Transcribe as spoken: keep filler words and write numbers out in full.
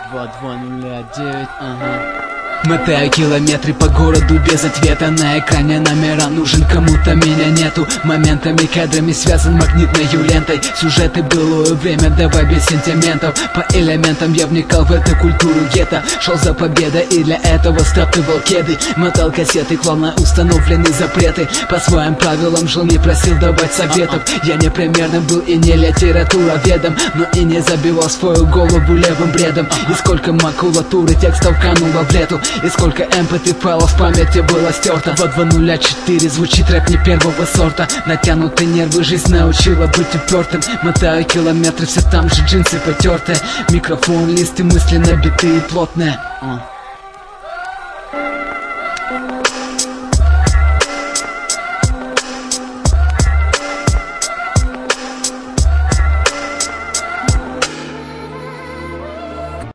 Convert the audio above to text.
два два нуля девять, ага. Мотаю километры по городу без ответа. На экране номера, нужен кому-то, меня нету. Моментами, кадрами связан магнитной лентой. Сюжеты былое время, давай без сентиментов. По элементам я вникал в эту культуру гетто. Шел за победой и для этого стаптывал кеды. Мотал кассеты, клал на установленные запреты. По своим правилам жил, не просил давать советов. Я не примерным был и не литературоведом, но и не забивал свою голову левым бредом. И сколько макулатуры текстов кануло в лету, и сколько эм пэ три файлов в памяти было стерто. два два нуля четыре звучит рэп не первого сорта. Натянутые нервы, жизнь научила быть упертым. Мотаю километры, все там же джинсы потертые. Микрофон, листы, мысли набитые и плотные.